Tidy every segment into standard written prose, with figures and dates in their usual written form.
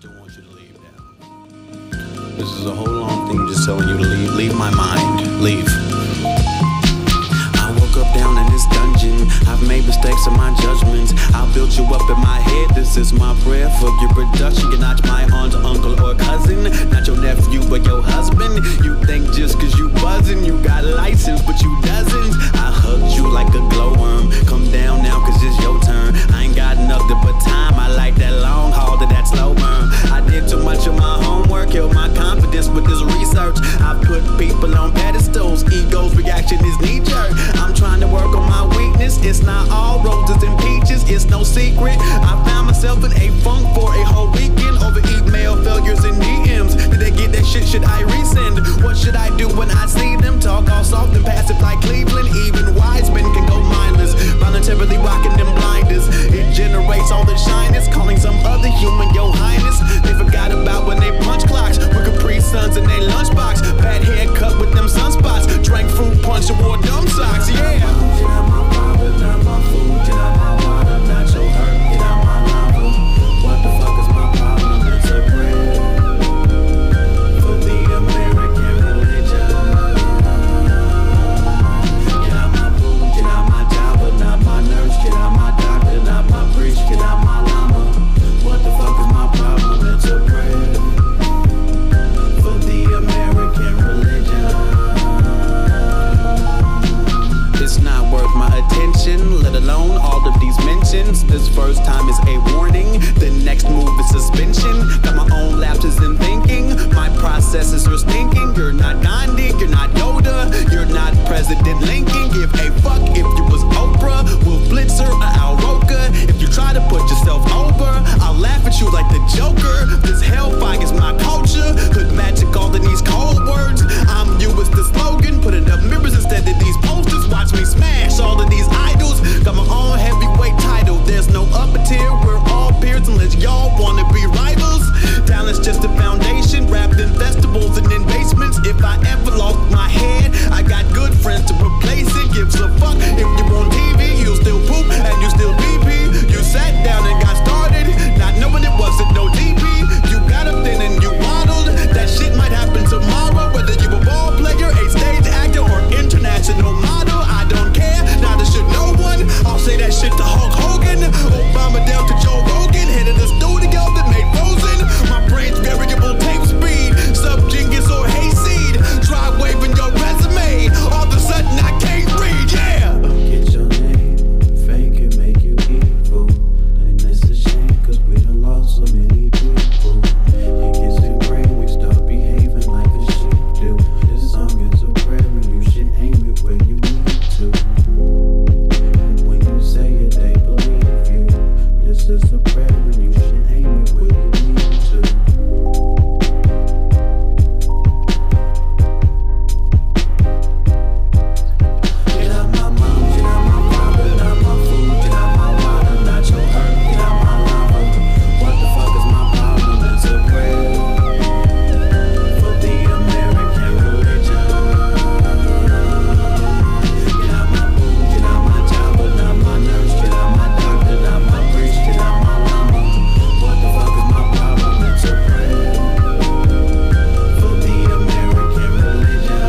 still want you to leave now. This is a whole long thing just telling you to leave. Leave my mind. Leave. I woke up down in this dungeon. I've made mistakes in my judgments. I'll build you up in my head. This is my prayer for your production. You're not my aunt, uncle, or cousin. Not your nephew or your husband. You think just cause you buzzing, you got license, but you doesn't. I hugged you like a glowworm. Come down now cause it's your turn. I ain't got nothing but time. I like that long haul to that slow burn. I did too much of my homework, killed my confidence with this research. I put people on pedestals. Ego's reaction is knee-jerk. I'm trying to work on my weakness. It's not all roses and peaches. It's no secret. I found myself in a funk for a whole weekend over email failures and DMs. Did they get that shit? Should I resend? What should I do when I see them talk all soft and passive like Cleveland? Even wise men can go mindless, voluntarily rocking them blinders. It generates all the shyness, calling some other human your highness. They forgot about when they punch clocks with Capri Suns in their lunchbox. Bad haircut with them sunspots. Drank fruit punch and wore dumb socks. Yeah. Get out my father, not my food. Get out my water, not your hurt. Get out my lava. What the fuck is my problem? It's a prayer for the American religion. Get out my food, get out my Java, not my nurse. Get out my doctor, not my priest. Get out my llama. What the fuck is my problem? It's a prayer for the American religion. It's not worth my attention, let alone all of these mentions. This first time is a warning, the next move is suspension. Got my own lapses in thinking, my processes are stinking. You're not Gandhi, you're not Yoda, you're not President Lincoln. Give a fuck if you was Oprah, Will Blitzer or Al Roker. If you try to put yourself over, I'll laugh at you like the Joker. This hellfire is my culture, hood magic all in these cold words. I'm you is the slogan, putting up mirrors instead of these posters. Watch me smash all of these idols. Got my own heavyweight title. There's no upper tier, we're all peers unless y'all wanna be rivals. Talent's just a foundation, wrapped in festivals and in basements. If I ever lost my head, I got good friends to replace it. Gives a fuck if you're on TV, you'll still poop and you still DP. You sat down and got started, not knowing it wasn't no DP. You got up then and you waddled. That shit might happen tomorrow, whether you a ball player, a stage actor, or international model. I don't care, neither should no one. I'll say that shit to Hulk Hogan, Obama down to Joe Rogan, head of the studio that made Frozen. My brain's variable tape speed, sub-genius or hayseed. Try waving your resume, all of a sudden I can't read, yeah. Get your name, fake it, make you evil. And it's a shame, cause we done lost so many people. It gets in great, we start behaving like a sheep do. This song is a prayer, and you should aim it where you need to. When you say it, they believe you. This is a prayer, and you should aim it where you need to. Get out my mom, get out my father, not my food. Get out my water, not your hurt. Get out my lava. What the fuck is my problem? It's a prayer for the American religion. Get out my food, get out my Java, not my nurse. Get out my doctor, not my priest. Get out my llama. What the fuck is my problem? It's a prayer for the American religion.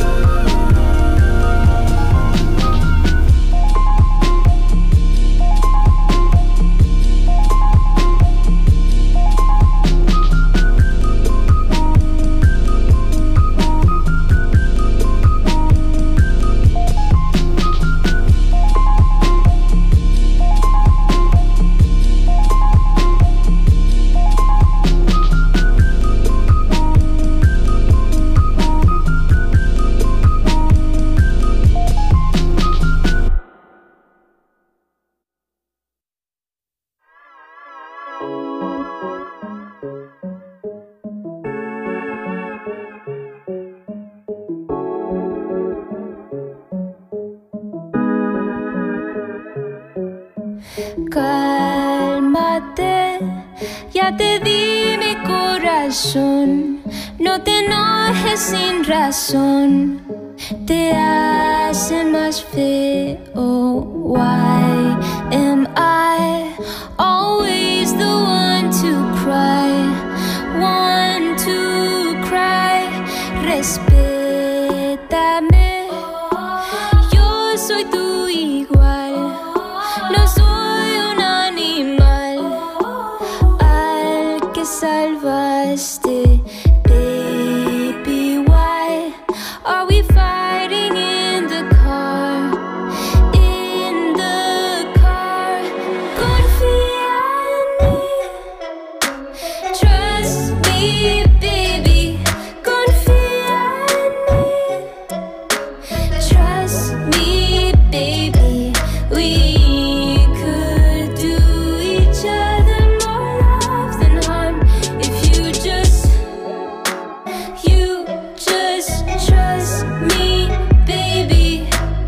Cálmate, ya te di mi corazón. No te enojes sin razón, te hace más feo. Why am I always the one to cry trust me, baby. We could do each other more love than harm if you just trust me, baby.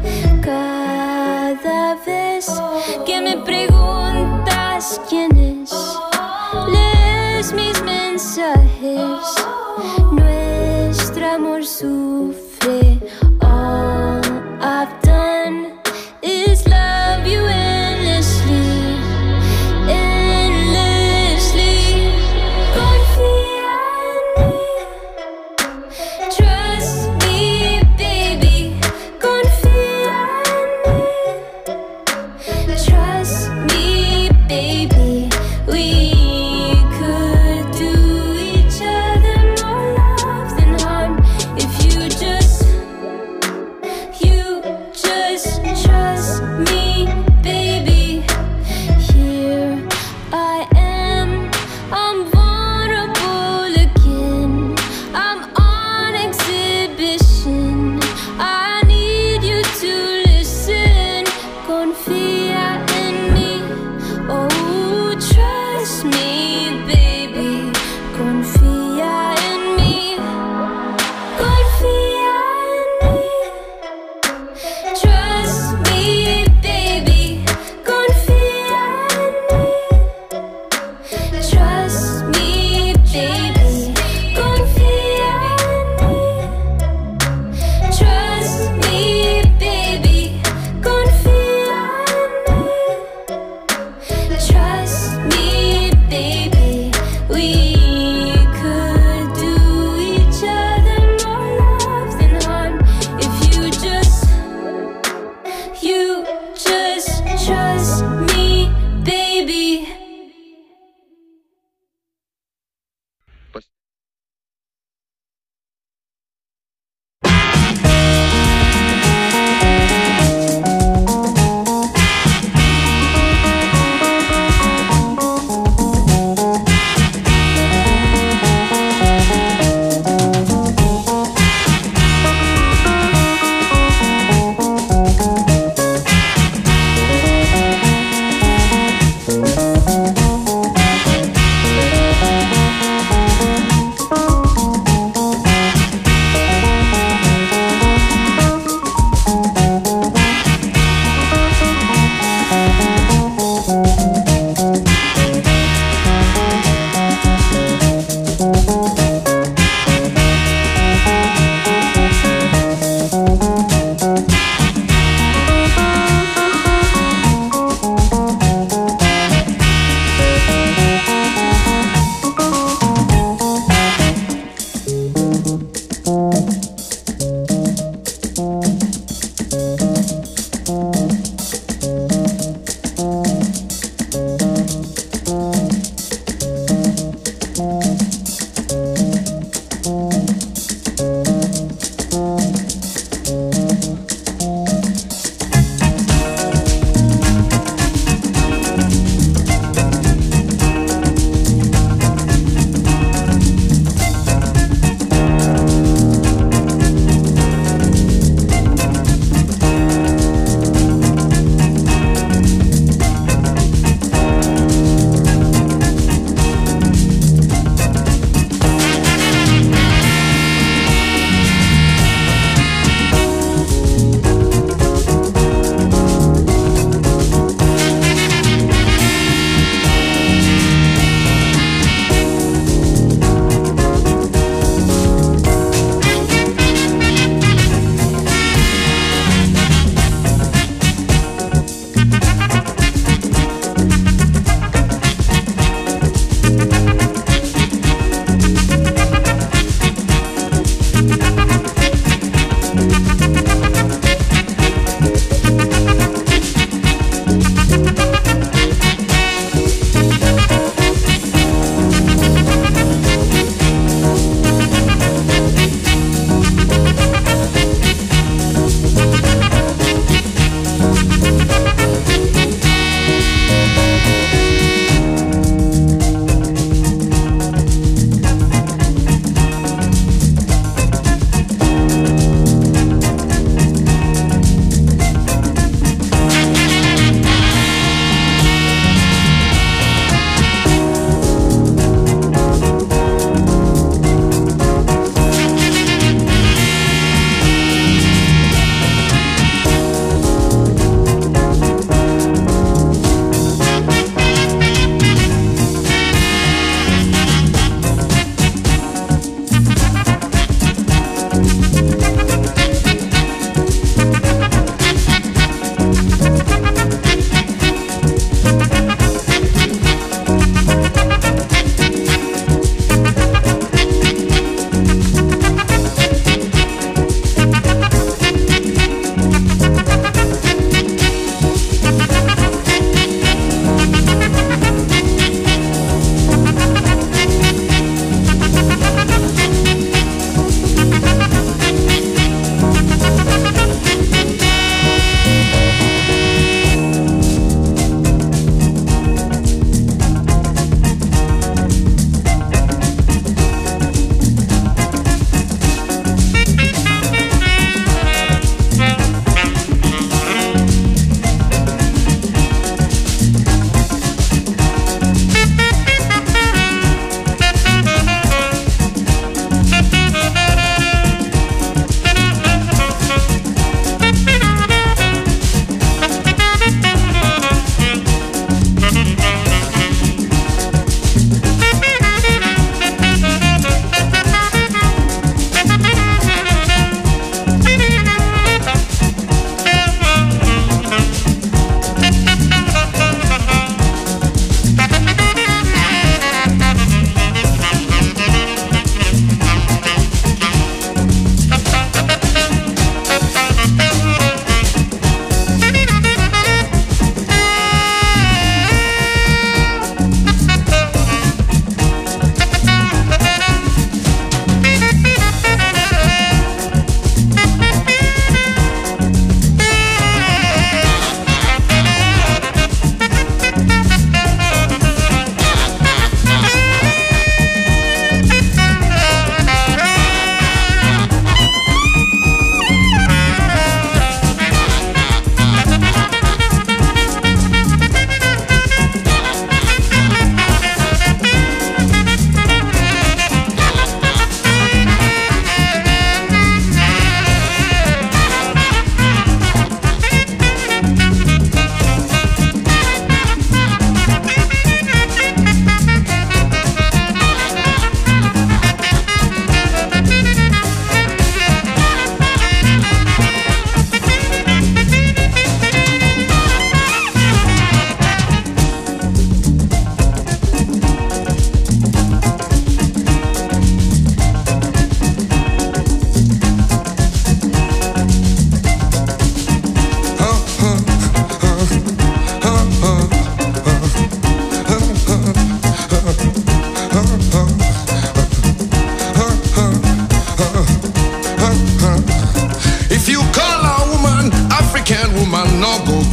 Cada vez que me preguntas quién es, lees mis mensajes. Nuestro amor sufre. All I've done is love you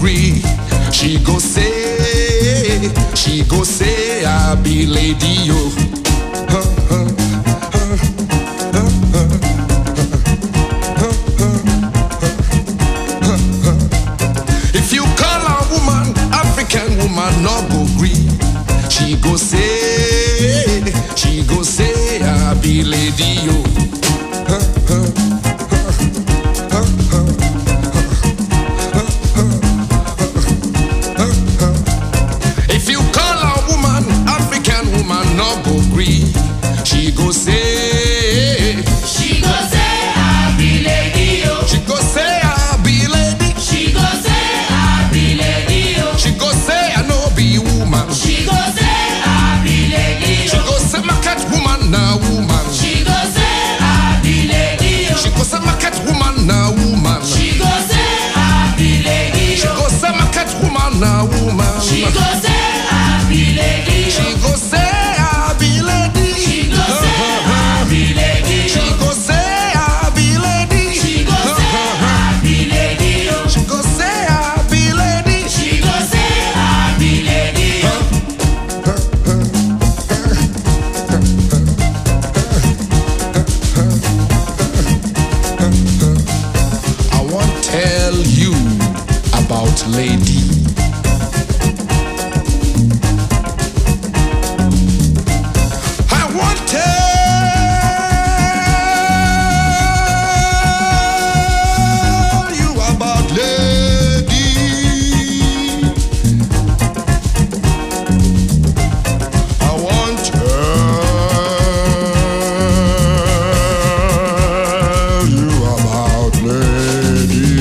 gree. She go say, I be lady yo. If you call a woman, African woman, no go gree. She go say, I be lady yo. If you call a woman, African woman, no go gree. She go say, I be lady yo. she go say, I be lady. She go say I be lady yo. She go say, I no be woman. She go say I be lady She yo. go say, my cat woman, na woman. She go say I be lady yo. She go say, my cat woman, na woman. She go say I be lady She yo. go say, my cat woman, na woman. She go say I be lady yo. She go say, I be lady. She go say I be lady She yo. go say, I be lady. She go say I be lady yo. She go say, I be lady. She go say I be lady yo. I want tell you about lady. I want tell you about lady. I want tell you about lady.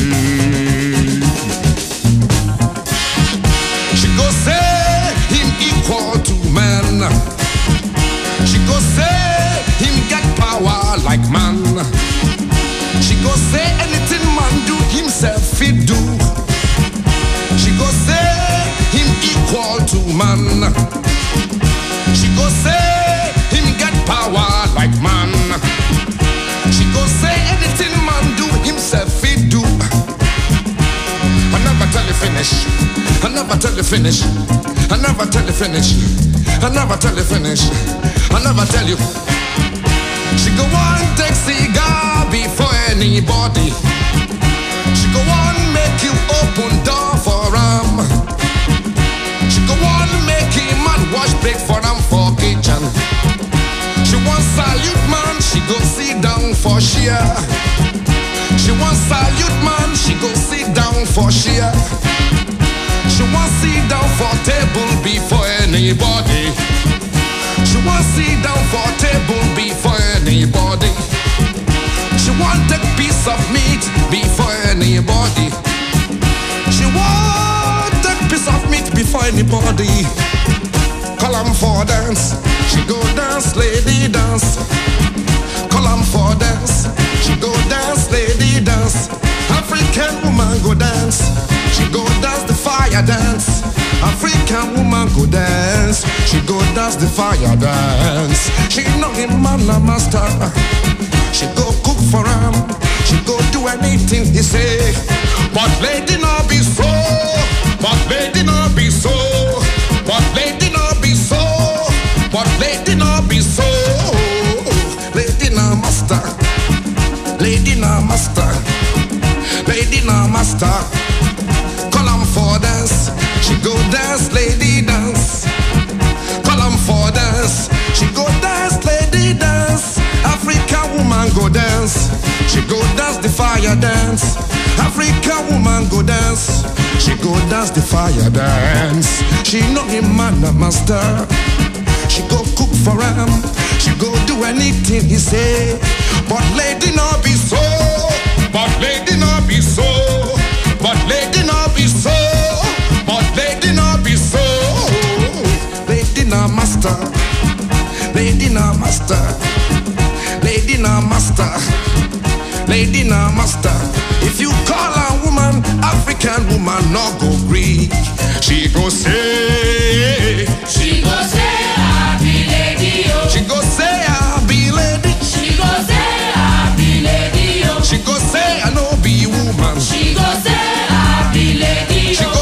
She go say him equal to man. She go say him get power like man. She go say anything man do himself fit do. She go say him equal to man. She go say him get power like man. She go say anything man do himself fit do. I never tell you finish. I never tell you finish. I never tell you finish. I never tell you finish. I never tell you. She go on take cigar before anybody. She go on make you open door for him. She go on make him man wash break for him for kitchen. She want salute man, she go sit down for share. She want salute man, she go sit down for share. She want sit down for table before anybody. She want sit down for table before anybody. She want take piece of meat before anybody. She want take piece of meat before anybody. Call 'em for dance, she go dance, lady dance. Call 'em for dance, she go dance, lady dance. African woman go dance, she go dance the fire dance. African woman go dance, she go dance the fire dance. She know him man a master, she go cook for him, she go do anything he say. But lady not be so, but lady not be so, but lady not be so, but lady not be so. Lady na master, lady na master, lady na master. Call 'em for dance, she go dance, lady dance. Call 'em for dance, she go dance, lady dance. African woman go dance, she go dance the fire dance. African woman go dance, she go dance the fire dance. She know him man a master, she go cook for him, she go do anything he say. But lady not be so, but lady not be so, but lady not be so, but lady not be so. Lady na master, lady na master, lady na master, lady na master. If you call a woman African woman, no go Greek. She go say, She go say I be lady yo. she go say I be lady. She go say I be lady yo. She go say I no be woman. She go say I be lady She yo. go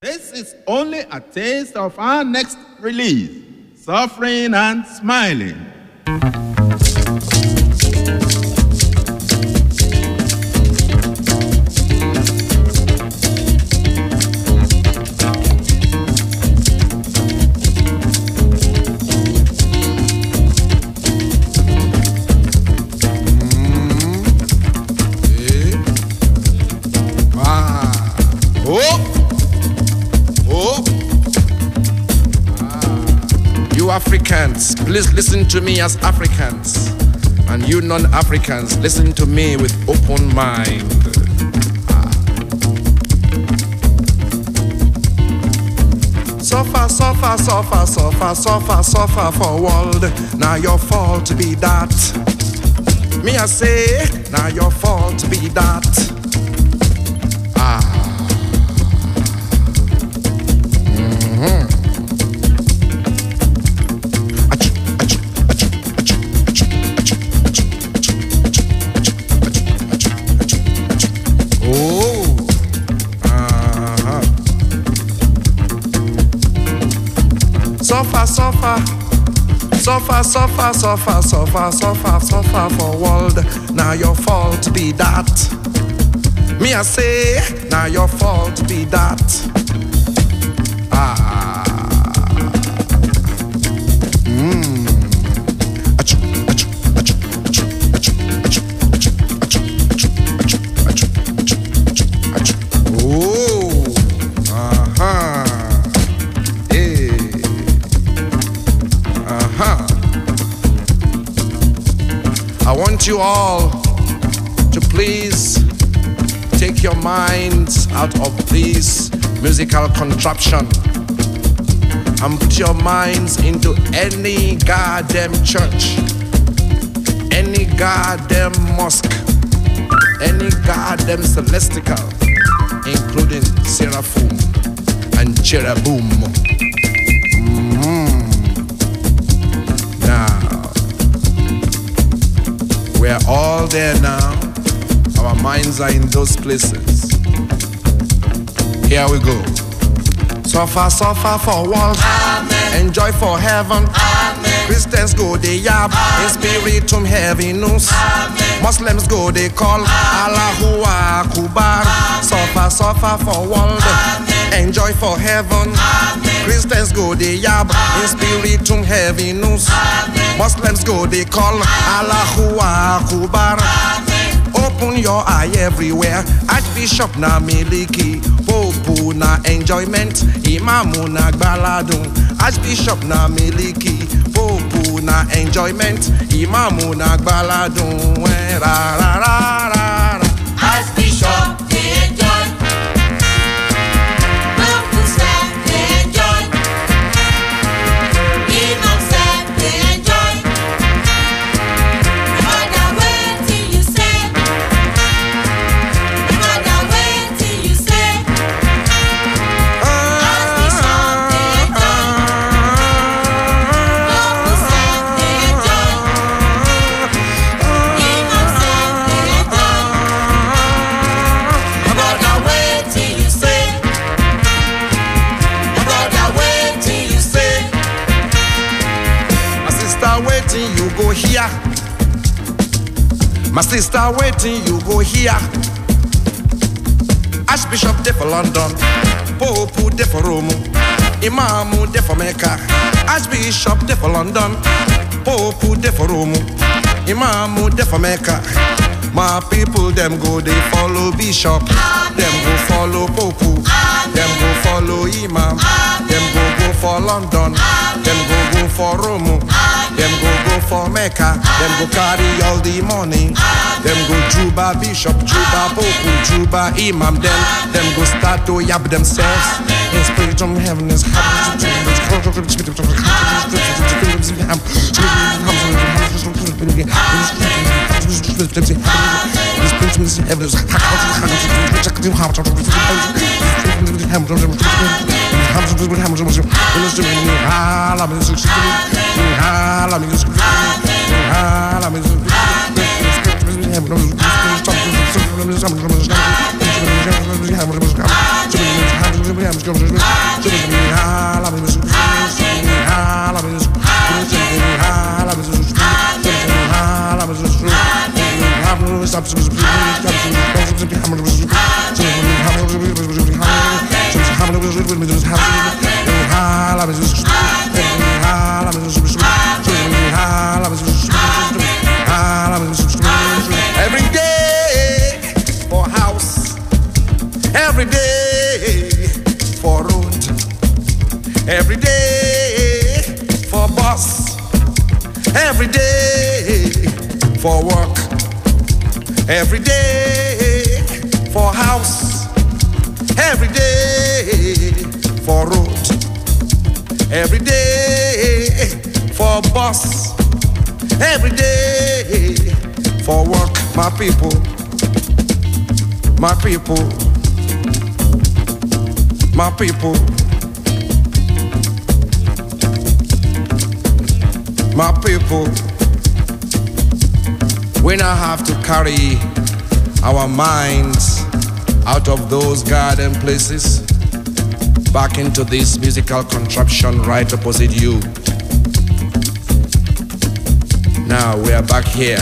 This is only a taste of our next release, Suffering and Smiling. Africans, please listen to me as Africans, and you non-Africans, listen to me with open mind. Suffer, suffer, suffer, suffer, suffer, suffer for world. Now your fault to be that. Me I say, now your fault to be that. Suffer, suffer, suffer, suffer, suffer, suffer, suffer, suffer for world. Now your fault be that. Me I say, now your fault be that. I want you all to please take your minds out of this musical contraption and put your minds into any goddamn church, any goddamn mosque, any goddamn celestial, including Seraphim and Cherubim. We're all there now. Our minds are in those places. Here we go. Suffer, suffer for world. Amen. Enjoy for heaven. Amen. Christians go they yab. In spiritum heaviness. Muslims go they call. Allahu Akbar. Suffer, suffer for world. Amen. Enjoy for heaven. Amen. Christians go they yab. In spiritum heaviness. Muslims go they call. Allahu Akbar. Open your eye everywhere. Archbishop na miliki, Pope na enjoyment, Imamu na gbaladun. Archbishop na miliki, Pope na enjoyment, Imamu na gbaladun. Ra ra ra ra. Archbishop they enjoy, Pope say they enjoy, Imam say they enjoy. No matter what you say. You go here. My sister waiting, you go here. Archbishop de for London, Pope de for Rome, Imamu de for Mecca. Archbishop de for London, Pope de for Rome, Imamu de for Mecca. My people them go they follow Bishop, them go follow Pope, them go follow Imam, them go for London, them go for Rome. Them go for Mecca, them go carry all the money. Them go Juba Bishop, Juba Pope, Juba Imam. Them go start to yab themselves. In spirit from heaven is Every day for house, every day for road, every day for bus, every day for work, every day for house, every day for road, every day for bus, every day for work. My people, my people, my people, my people. We now have to carry our minds out of those garden places back into this musical contraption right opposite you. Now we are back here.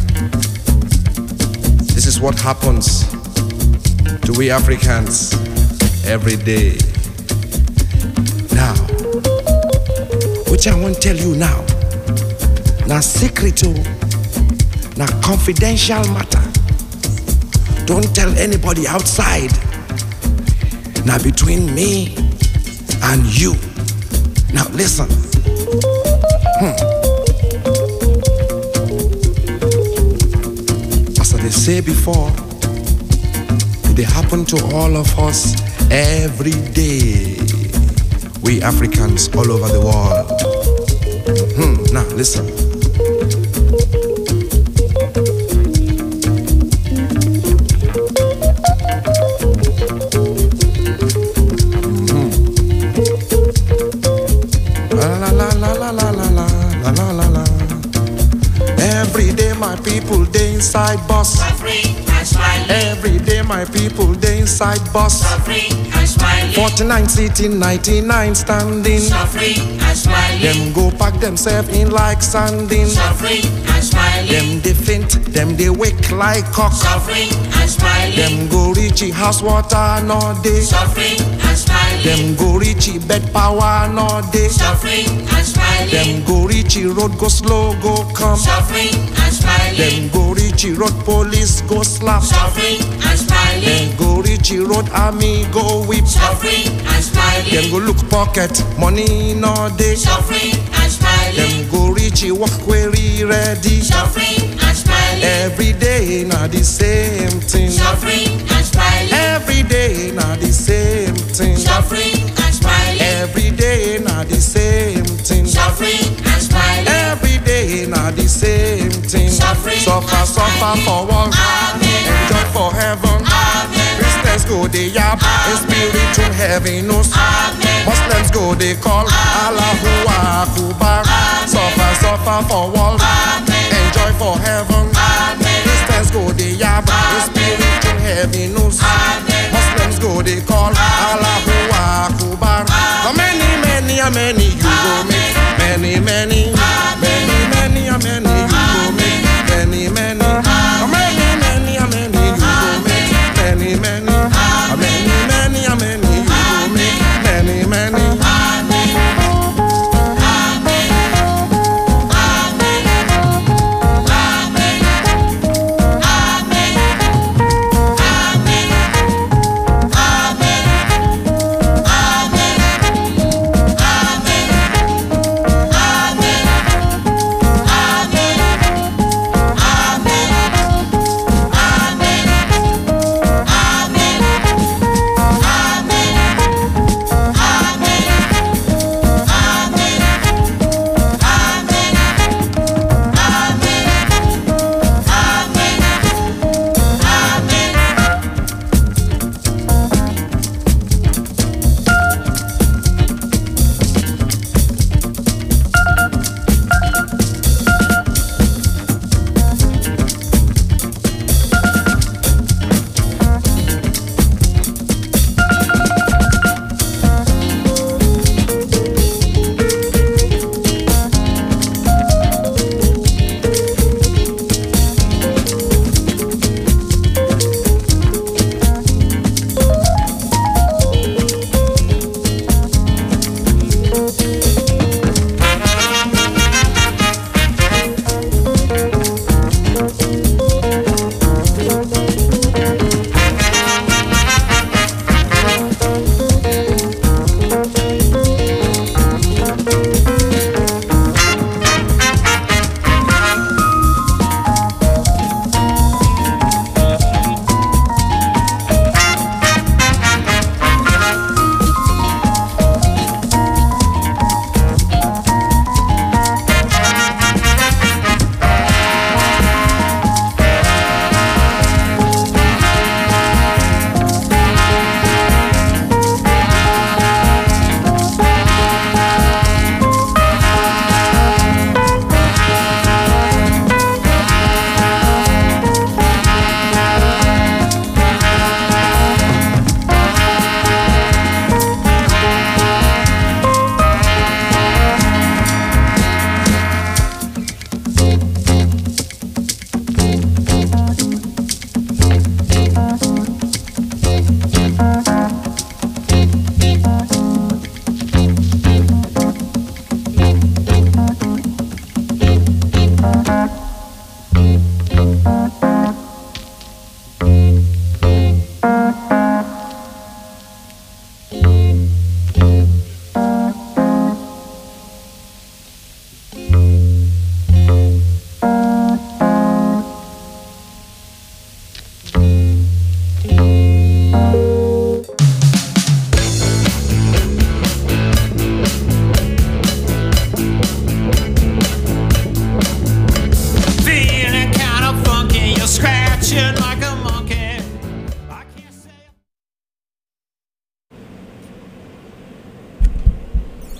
This is what happens to we Africans every day. Now, which I want to tell you now, na secret, na confidential matter. Don't tell anybody outside. Now between me and you. Now listen. As I say before, it happen to all of us every day. We Africans all over the world. Now listen. Every day my people they inside bus. Suffering and smiling. Every day my people they inside bus. Suffering and smiling. 49 sitting, 99 standing. Suffering and smiling. Them go pack themselves in like sanding. Suffering and smiling. Them they faint, them they wake like cock. Suffering and smiling. Them go reach house water no day. Suffering and smiling. Them go reach bed power no day. Suffering and smiling. Them go reach road go slow go come. Suffering and smiling. Them go reach road police go slap. Suffering and smiling. Them go reach road army go whip. Suffering and smiling. Them go look pocket money no day. Suffering and smiling. Them go reach work query ready. Suffering and smiling. Every day na the same thing. Suffering and smiling. Every day na the same thing. Suffering and smiling. Every day na the same thing. Suffering and smiling. Every day na the same thing. Suffering Suffer, and suffer smiling. for one. Amen. Enjoy for heaven. Amen. Christians go they yap. In spirit to heaven knows. Amen. Muslims go they call Allahu Akbar. Suffer, suffer for one. Enjoy for heaven. Christians go they yap. In spirit to heaven knows. Muslims go they call Allahu Akbar. How many, many, how many you go make? Many, many, many, many, how many you go make? Many, many, how many, many, how many you go make? Many, many, how many, many, how many you go make? Many, many. Amen.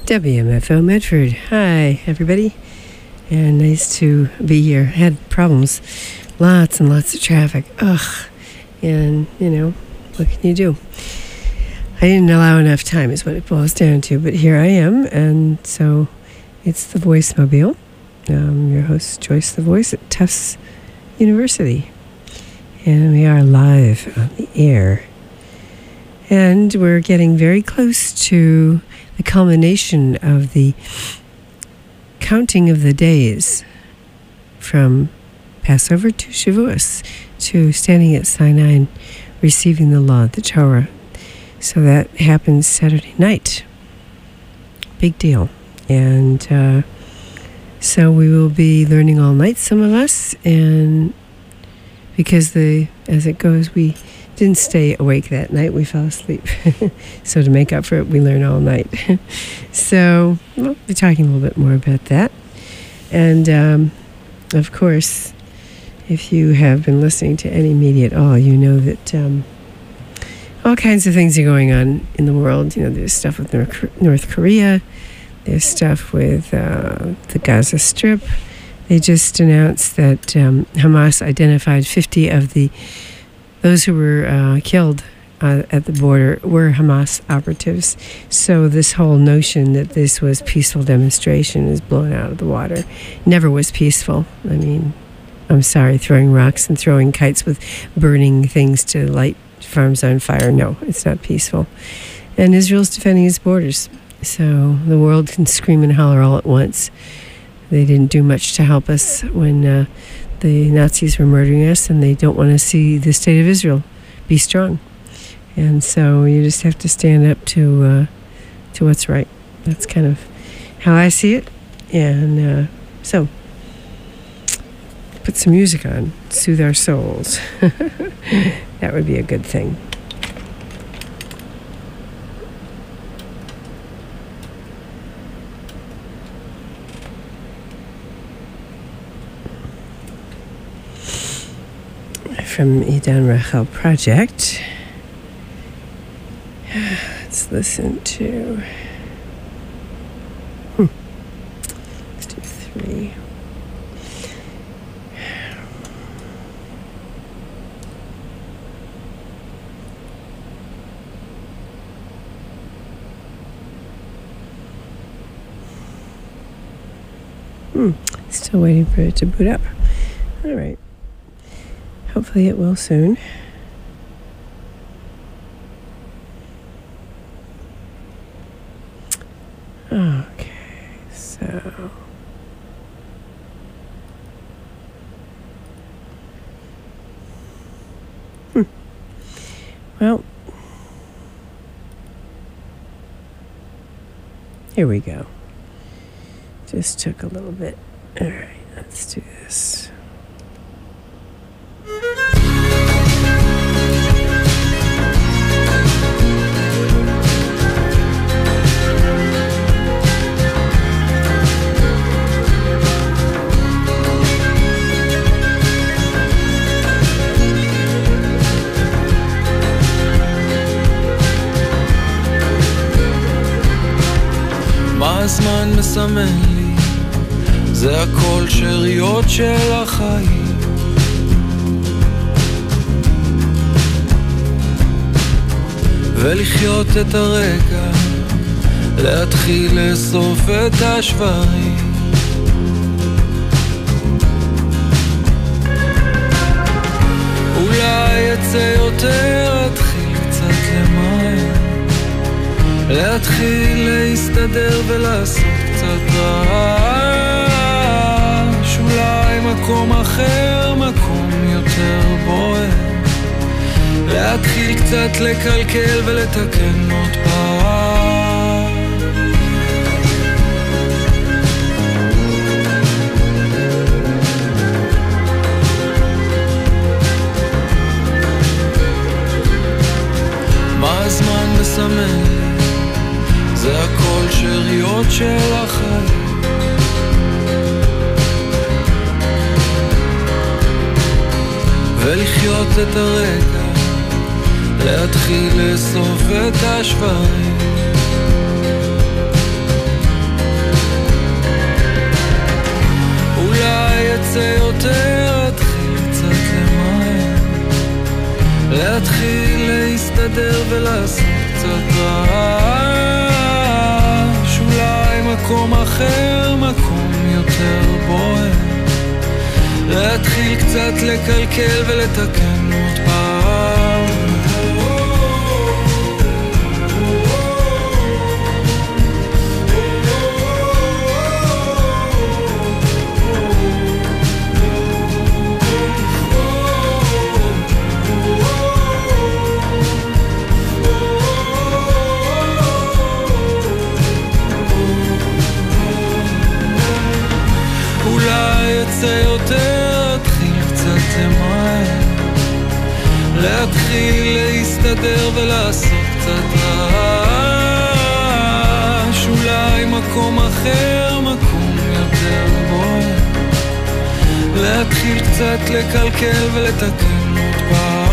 WMFO Medford. Hi, everybody. And nice to be here. Had problems. Lots and lots of traffic. Ugh. And, you know, what can you do? I didn't allow enough time is what it boils down to. But here I am. And so it's the Voice Mobile. Your host, Joyce the Voice at Tufts University. And we are live on the air. And we're getting very close to the culmination of the counting of the days from Passover to Shavuos to standing at Sinai and receiving the law, the Torah. So that happens Saturday night. Big deal. And so we will be learning all night, some of us, and because as it goes, we didn't stay awake that night. We fell asleep. So to make up for it, we learn all night. So we'll be talking a little bit more about that. And, of course, if you have been listening to any media at all, you know that all kinds of things are going on in the world. You know, there's stuff with North Korea. There's stuff with the Gaza Strip. They just announced that Hamas identified 50 of those who were killed at the border were Hamas operatives. So this whole notion that this was peaceful demonstration is blown out of the water. Never was peaceful. I mean, I'm sorry, throwing rocks and throwing kites with burning things to light farms on fire. No, it's not peaceful. And Israel's defending its borders. So the world can scream and holler all at once. They didn't do much to help us when the Nazis were murdering us, and they don't want to see the state of Israel be strong. And so you just have to stand up to what's right. That's kind of how I see it. And so put some music on, soothe our souls. That would be a good thing. From Idan Rachel Project. Let's listen to... Let's do 3. Still waiting for it to boot up. All right. Hopefully it will soon. Okay, so... Well, here we go. Just took a little bit. All right, let's do this. מה הזמן מסמן לי? זה הכל שאריות של החיים. ולחיות את הרגע, להתחיל לאסוף את השברים. אולי יצא יותר, אתחיל קצת למען, להתחיל להסתדר ולעשות קצת רעש. אולי מקום אחר, מקום יותר בוער, להתחיל קצת לקלקל ולתקן עוד פעם. מה הזמן מסמן? זה הכל שאריות של החיים. ולחיות את הרגע, להתחיל לאסוף את השברים. מקום אחר, מקום יותר בוער. להתחיל קצת לקלקל ולתקן עוד פעם. זה יותר, תתחיל קצת למען, להתחיל להסתדר ולעשות קצת רעש. אולי מקום אחר, מקום יותר בוער, להתחיל קצת לקלקל ולתקן עוד פעם.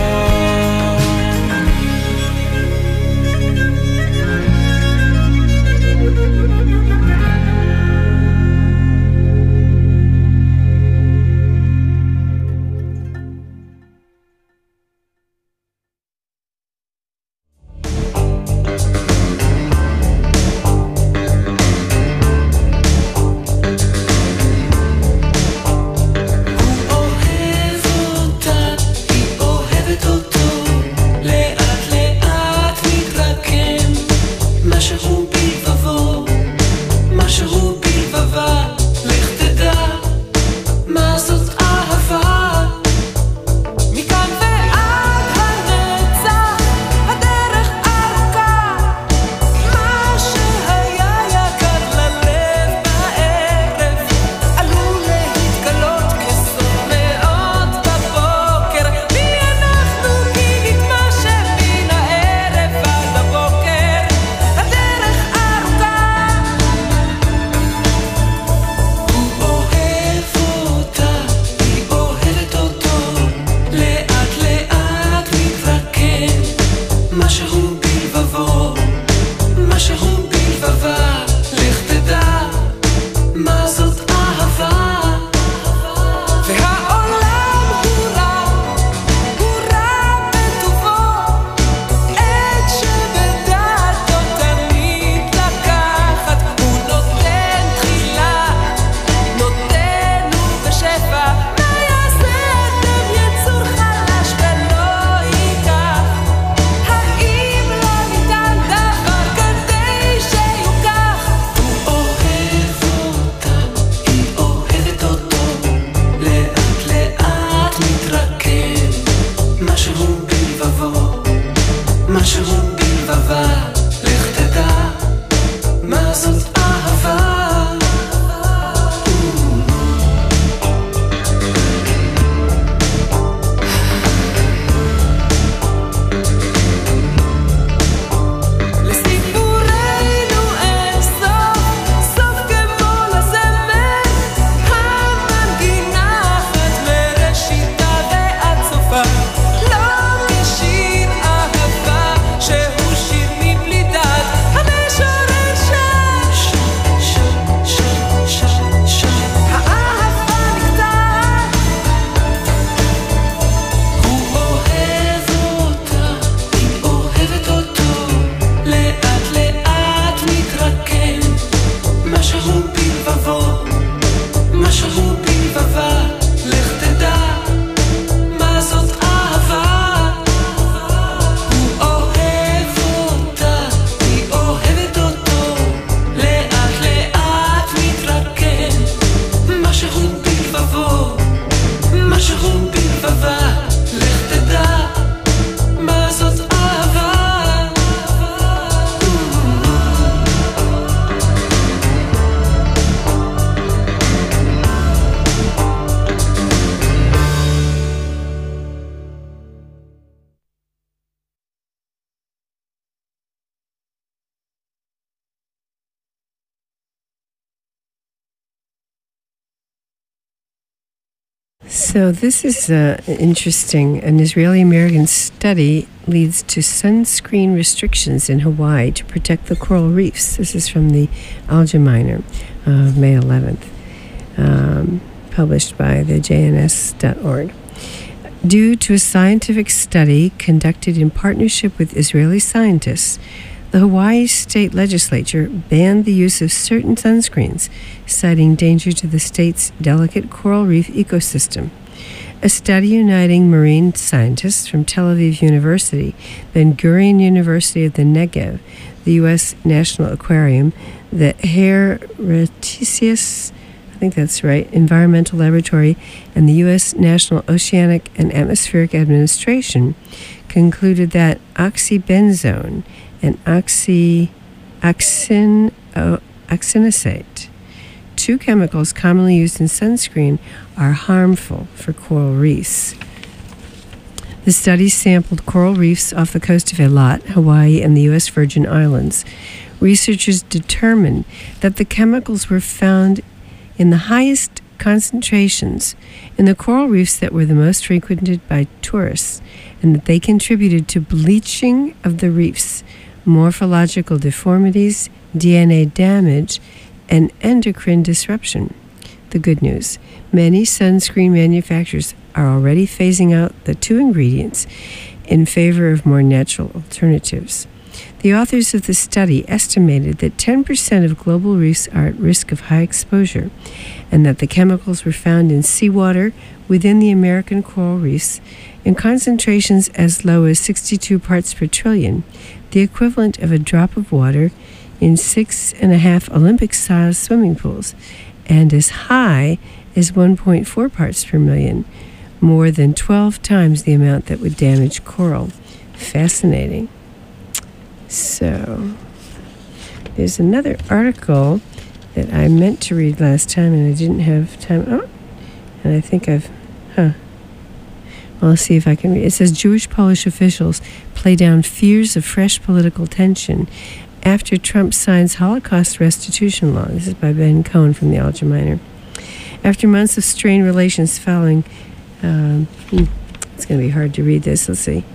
So this is interesting. An Israeli-American study leads to sunscreen restrictions in Hawaii to protect the coral reefs. This is from the Algemeiner of May 11th, published by the JNS.org. Due to a scientific study conducted in partnership with Israeli scientists, the Hawaii state legislature banned the use of certain sunscreens, citing danger to the state's delicate coral reef ecosystem. A study uniting marine scientists from Tel Aviv University, Ben Gurion University of the Negev, the U.S. National Aquarium, the Heretius, I think that's right, Environmental Laboratory, and the U.S. National Oceanic and Atmospheric Administration concluded that oxybenzone and oxynosate, two chemicals commonly used in sunscreen, are harmful for coral reefs. The study sampled coral reefs off the coast of Eilat, Hawaii, and the U.S. Virgin Islands. Researchers determined that the chemicals were found in the highest concentrations in the coral reefs that were the most frequented by tourists, and that they contributed to bleaching of the reefs, morphological deformities, DNA damage, and endocrine disruption. The good news: many sunscreen manufacturers are already phasing out the two ingredients in favor of more natural alternatives. The authors of the study estimated that 10% of global reefs are at risk of high exposure, and that the chemicals were found in seawater within the American coral reefs in concentrations as low as 62 parts per trillion, the equivalent of a drop of water in 6.5 Olympic-sized swimming pools, and as high as 1.4 parts per million, more than 12 times the amount that would damage coral. Fascinating. So, there's another article that I meant to read last time and I didn't have time. Oh, and I think well, I'll see if I can read. It says Jewish-Polish officials play down fears of fresh political tension after Trump signs Holocaust restitution law. This is by Ben Cohen from the Allgemeiner. After months of strained relations following, it's going to be hard to read this. Let's see.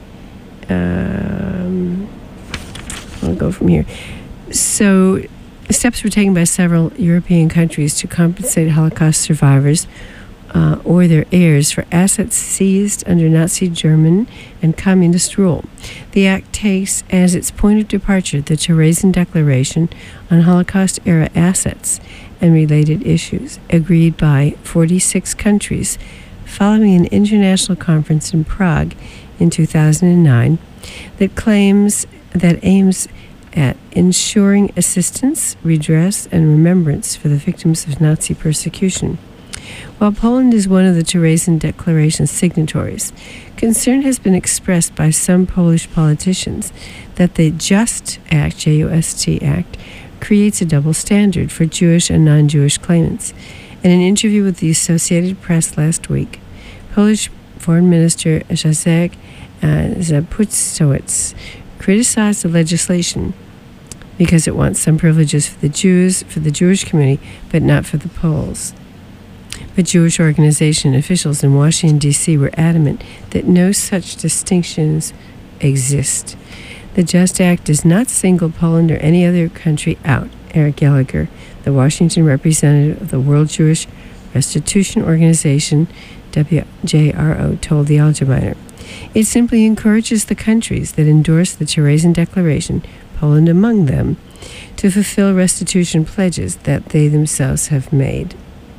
I'll go from here. So, steps were taken by several European countries to compensate Holocaust survivors or their heirs for assets seized under Nazi German and communist rule. The act takes as its point of departure the Terezin Declaration on Holocaust-era assets and related issues, agreed by 46 countries following an international conference in Prague in 2009 that aims at ensuring assistance, redress, and remembrance for the victims of Nazi persecution. While Poland is one of the Terezin Declaration's signatories, concern has been expressed by some Polish politicians that the JUST Act, J-U-S-T Act, creates a double standard for Jewish and non-Jewish claimants. In an interview with the Associated Press last week, Polish Foreign Minister Jacek Zapuszczowicz criticized the legislation because it wants some privileges for the Jews, for the Jewish community, but not for the Poles. But Jewish organization officials in Washington, D.C. were adamant that no such distinctions exist. The JUST Act does not single Poland or any other country out. Eric Gallagher, the Washington representative of the World Jewish Restitution Organization, WJRO, told the Allgemeiner. It simply encourages the countries that endorse the Terezin Declaration, Poland among them, to fulfill restitution pledges that they themselves have made.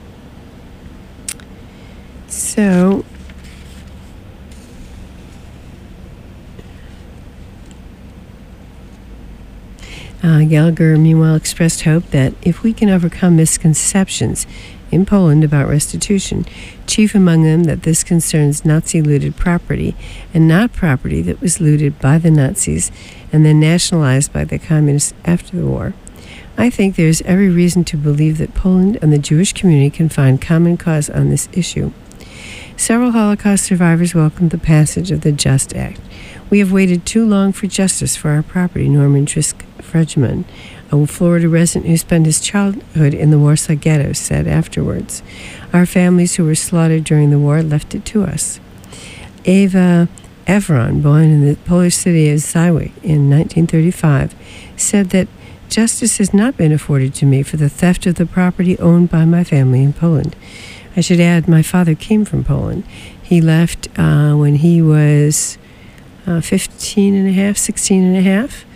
So, Gallagher, meanwhile, expressed hope that if we can overcome misconceptions in Poland about restitution, chief among them that this concerns Nazi-looted property and not property that was looted by the Nazis and then nationalized by the communists after the war, I think there is every reason to believe that Poland and the Jewish community can find common cause on this issue. Several Holocaust survivors welcomed the passage of the JUST Act. We have waited too long for justice for our property, Norman Trisk-Fredgeman, a Florida resident who spent his childhood in the Warsaw Ghetto, said afterwards. Our families who were slaughtered during the war left it to us. Eva Evron, born in the Polish city of Zywik in 1935, said that justice has not been afforded to me for the theft of the property owned by my family in Poland. I should add, my father came from Poland. He left when he was 16 and a half,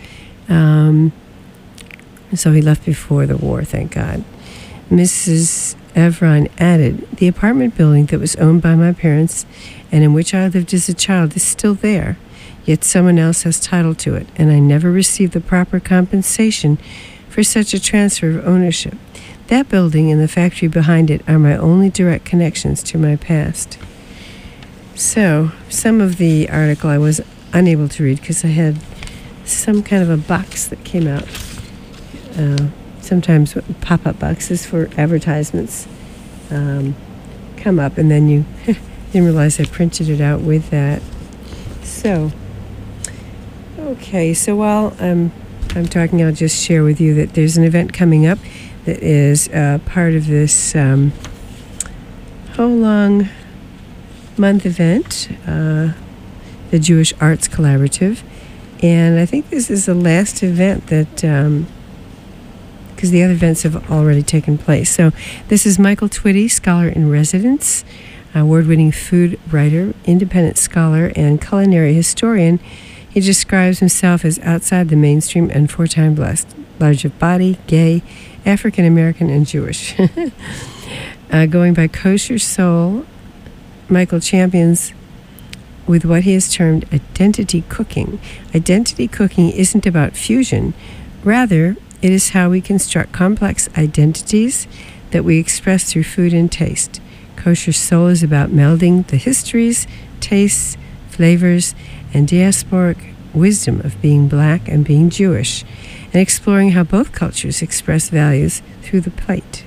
So he left before the war, thank God. Mrs. Evron added, the apartment building that was owned by my parents and in which I lived as a child is still there, yet someone else has title to it, and I never received the proper compensation for such a transfer of ownership. That building and the factory behind it are my only direct connections to my past. So, some of the article I was unable to read because I had some kind of a box that came out. Sometimes pop-up boxes for advertisements come up, and then you didn't realize I printed it out with that. So, okay, so while I'm talking, I'll just share with you that there's an event coming up that is part of this whole long month event, the Jewish Arts Collaborative. And I think this is the last event that, because the other events have already taken place. So this is Michael Twitty, scholar in residence, award-winning food writer, independent scholar, and culinary historian. He describes himself as outside the mainstream and 4-time blessed, large of body, gay, African-American, and Jewish. Going by Kosher Soul, Michael champions with what he has termed identity cooking. Identity cooking isn't about fusion. Rather, it is how we construct complex identities that we express through food and taste. Kosher Soul is about melding the histories, tastes, flavors, and diasporic wisdom of being black and being Jewish, and exploring how both cultures express values through the plate.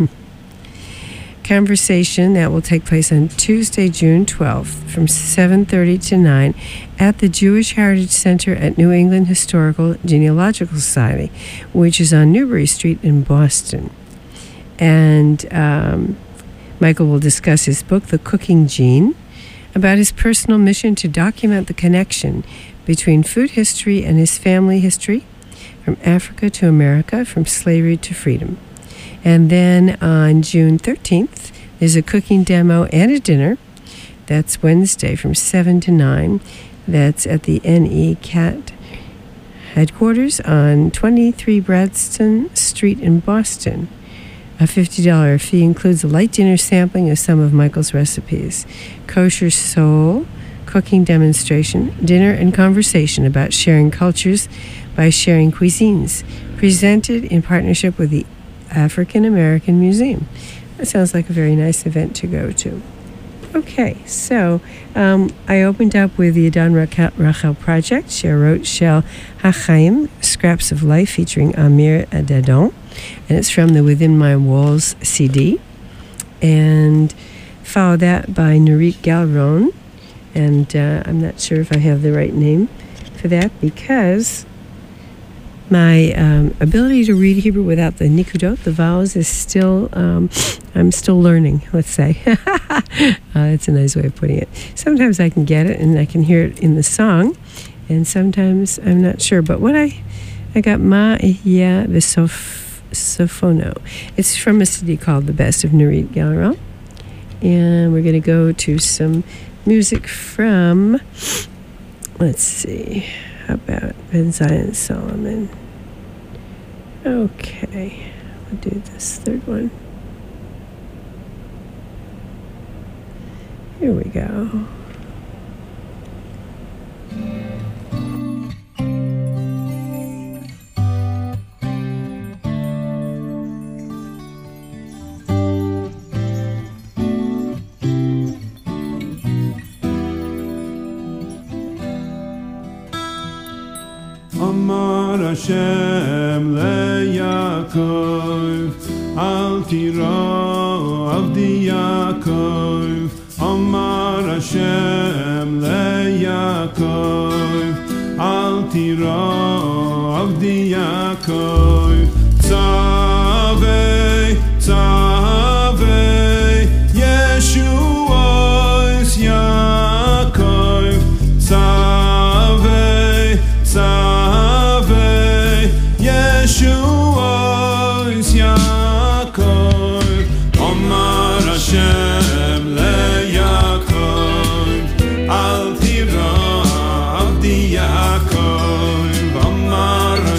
Conversation that will take place on Tuesday, June 12th from 7:30 to 9 at the Jewish Heritage Center at New England Historical Genealogical Society, which is on Newbury Street in Boston. And Michael will discuss his book, The Cooking Gene, about his personal mission to document the connection between food history and his family history, from Africa to America, from slavery to freedom. And then on June 13th, there's a cooking demo and a dinner. That's Wednesday from 7 to 9. That's at the NE Cat headquarters on 23 Bradston Street in Boston. A $50 fee includes a light dinner sampling of some of Michael's recipes. Kosher Soul, cooking demonstration, dinner and conversation about sharing cultures by sharing cuisines, presented in partnership with the African American Museum. That sounds like a very nice event to go to. Okay, so I opened up with the Adon Rachel Project. She wrote Shel HaChaim, Scraps of Life, featuring Amir Adadon, and it's from the Within My Walls CD. And followed that by Nurit Galron, and I'm not sure if I have the right name for that because my ability to read Hebrew without the nikudot, the vowels, is still, I'm still learning, let's say. That's a nice way of putting it. Sometimes I can get it and I can hear it in the song, and sometimes I'm not sure. But what I got Ma Ihya V'Sofono. It's from a CD called The Best of Nurit Galron. And we're going to go to some music from, let's see, how about Ben Zion Solomon? Okay, we'll do this third one. Here we go. Amar Hashem leYaakov, Al tira avdi Yaakov. Amar Hashem leYaakov, Al tira avdi Yaakov. Tzavei, tzavei, Yeshuos Yaakov. Tzavei, tzavei, Yeshuos Yaakov. Amar Hashem leYaakov, Al tira avdi Yaakov. Amar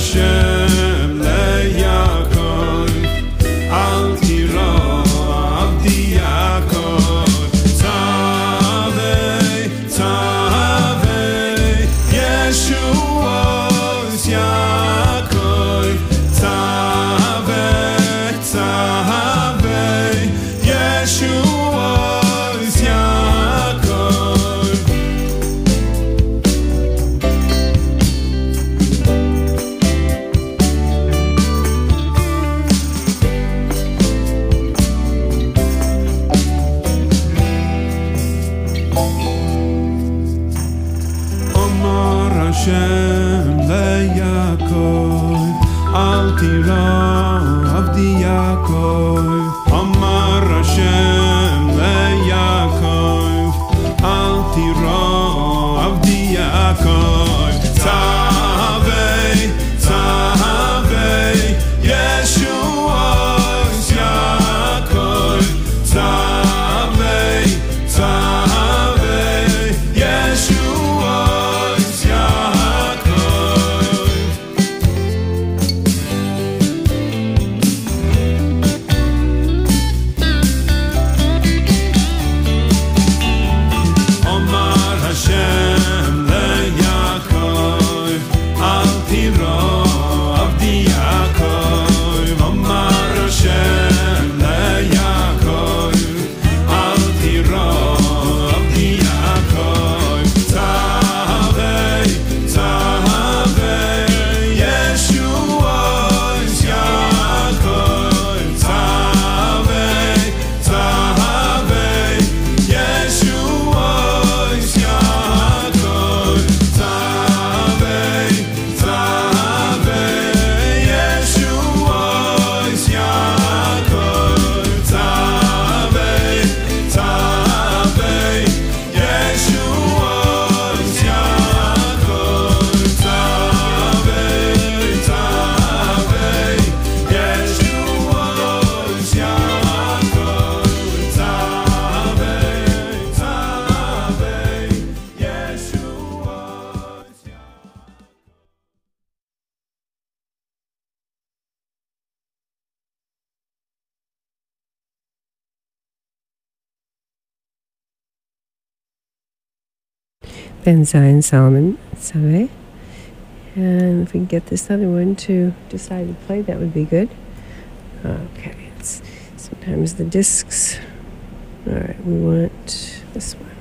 Avdi Yaakov, Amar Hashem leYaakov, Al tira Avdi Yaakov, Tavei, Tavei, Yeshua is Yaakov, Tavei, Tavei, Yeshua is Yaakov. Omar Hashem leYaakov, Al tira Avdi Yaakov, Omar Hashem leYaakov, Al tira Avdi Yaakov, Tavei, Tavei, Yeshua is Yaakov, Tavei, Tavei, Yeshua is Yaakov, Tavei, Tavei, Yeshua is Yaakov, Tavei, Tavei, Yeshua is Yaakov, Tavei, Tavei, Yeshua is Yaakov, Tavei, Tavei, Yeshua is Ben Zion Solomon, Save. And if we can get this other one to decide to play, that would be good. Okay, it's sometimes the discs. All right, we want this one.